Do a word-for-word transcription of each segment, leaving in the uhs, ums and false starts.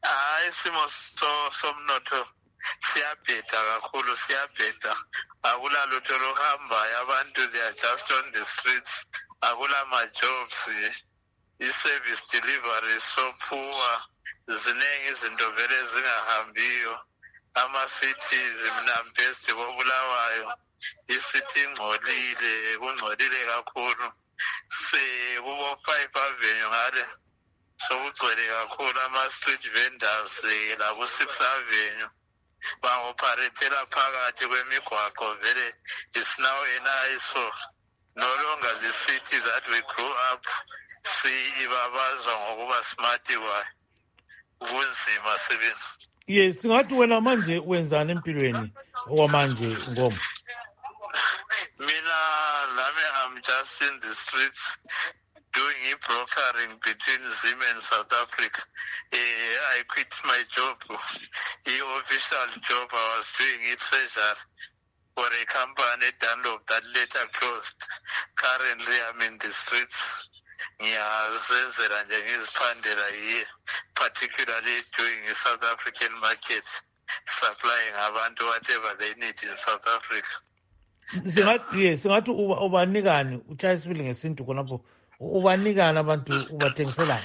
hayi isimo somnotho siyabheda kakhulu, siyabheda. Akulalutho lokuhambayo, abantu they are just on the streets. Akulama-jobs, i-service delivery is so poor. Ziningi izinto vele zingahambiyo. Ama-cities mnambesi koBulawayo, i-city ingcolile, kungcolile kakhulu. Kubo five avenue ngale sokugcwele kakhulu ama-street vendors labo-six avenue. Ba-operathela phakathi kwemigwaqo vele it's now an eyesore. No longer the city that we grew up siyibabazwa ngokuba smart kwayo. Kunzima sebenza. Yes, singathi wena manje wenzani empilweni okwamanje Ngoma? Mina lami I'm just in the streets doing e-brokering between Zim and South Africa. Uh, I quit my job, the official job I was doing, e-treasury for a company Dunlop that later closed. Currently I'm in the streets. Ngiyazenzela nje ngiziphandela here, particularly doing the South African market, supplying abantu whatever they need in South Africa. Singathi yes, singathi ubanikani uCharlesville ngesintu khonapho ubanikani abantu ubathengiselana?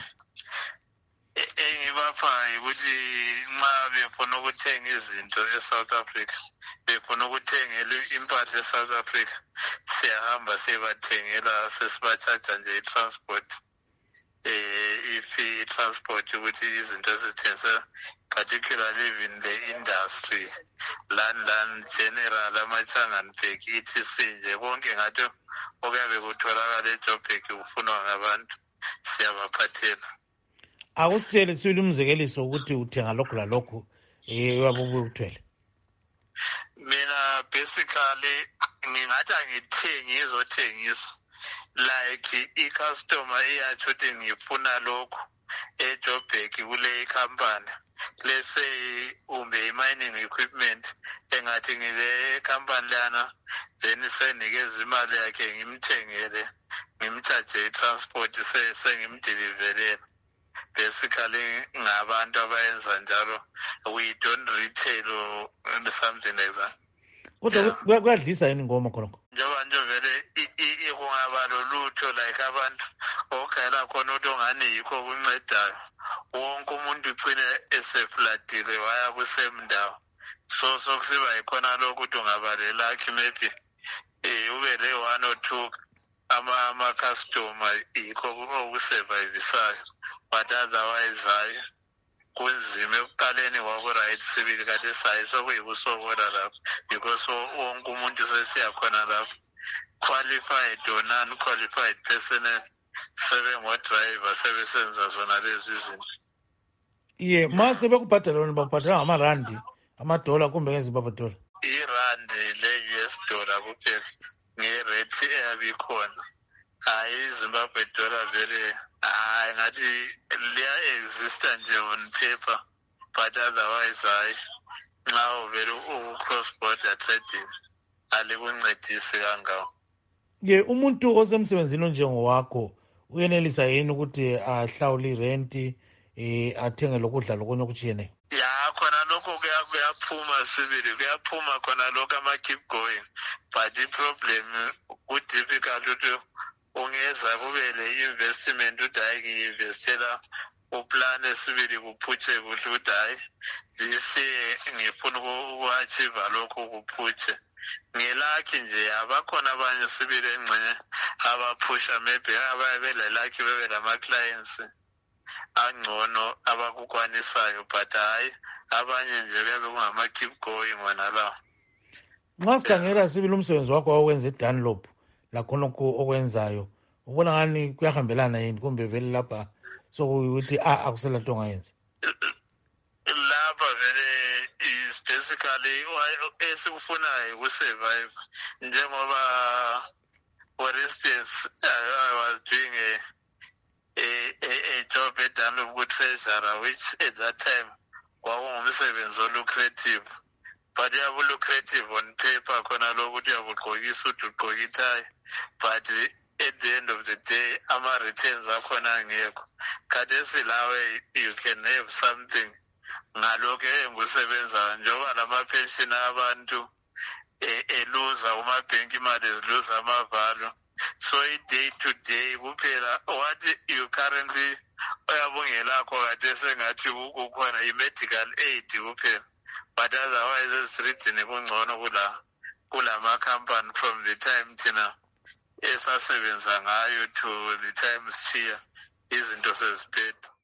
Engibapha ukuthi nxa befuna ukuthenga izinto eSouth Africa, befuna ukuthengela impahla eSouth Africa, siyahamba sibathengela sesibachaja nje i-transport. Eh, if i-transport ukuthi izinto ezithengisa, particularly in the industry, land land general, amachanganbhek, E T C nje konke ngathi okuyabe kutholakala eJoburg kufunwa ngabantu siyabaphathela. Akusitshele sibili umzekeliso ukuthi uthenga lokho lalokho eh wabubuye uthwele. Mina basically ngingathi angithengi izothengisa, like i-customer iyathi ukuthi ngifuna lokho eJoburg kule company. Let's say umbe mining equipment engathi ngile company lana, then senikeza imali yakhe ngimthengele, ngimcharge i-transport sengimdeliverele. Basically ngabantu abayenza njalo, we don't retail or something like that. Kodwa kuyadlisa yini Ngoma khonokho? Njengoba nje vele kungaba lolutho like abantu okhela khona ukuthi ongani yikho kuncedayo, wonke umuntu ugcine eseflatile waya kusemndawo. So sokusiba yikhona lokho ukuthi ungabalela lakhe maybe eh ube le one or two ama ama customer yikho okusurvivisayo, but otherwise hayi kunzima ekuqaleni kwabo right sibili kade sayi sokuyibusokola lapho, because wonke umuntu sesiyakhona lapho, qualified or non-qualified personnel sebengodriver sebesenza zona lezi izinto. Ye mase bekubhadala wena bakubhadala ngamarandi, amadola kumbe ngeZimbabwe dollar? Irandi le-U S dollar kuphela ngerate eyabikhona, hayi iZimbabwe dollar vele hayi ngathi liya-exista nje on paper, but otherwise hayi nxa uvele u-cross border trading alikuncedisi kangawo. Ye umuntu osemsebenzini onjengowakho uyenelisa yini ukuthi ahlawule irenti eh athenge lokudla lokunye okutshiyeneyo? Ya khona lokho kuyaphuma sibili, kuyaphuma khona lokho ama-keep going, but i-problem ku-difficult ukuthi ungeza kube le-investment ukuthi hayi ngiyi-investela uplane sibili kuphutshe kuhle ukuthi hayi zise ngifuna uku-achieve lokho kuphutshe. Ngilakhi nje abakhona abanye sibili engcenye abaphusha maybe ababe lelakhi bebe lama-clients angcono abakukwanisayo, but hayi abanye nje bebe kungama-keep going wona lawo. Nxa sikhangela sibili umsebenzi wakho wawenza eDunlop lakhonokho okwenzayo, ubona ngani kuyahambelana yini kumbe vele lapha sokuyukuthi akusela nto ongayenza? Lapha vele is basically esikufunayo ukusurvive, njengoba for instance I was doing a a, a, a job at Dunlop ku-treasurer, which at that time kwakungumsebenzi olucrative, but uyabu-lucrative on paper khona lokho ukuthi uyabugqokisa ukuthi ugqoka ithayi, but at the end of the day ama-returns akhona angekho. Khathesi lawe you can have something ngalokho engusebenza njengoba lama-pension abantu eluza umabhenki imali eziluza amavalo. So i-day to day kuphela what you currently oyabungelakho kade sengathi kukhona i-medical aid kuphela, but otherwise esitritini kungcono kula kulama-company from the time thina esasebenza ngayo to the time sishiya izinto seziphetha.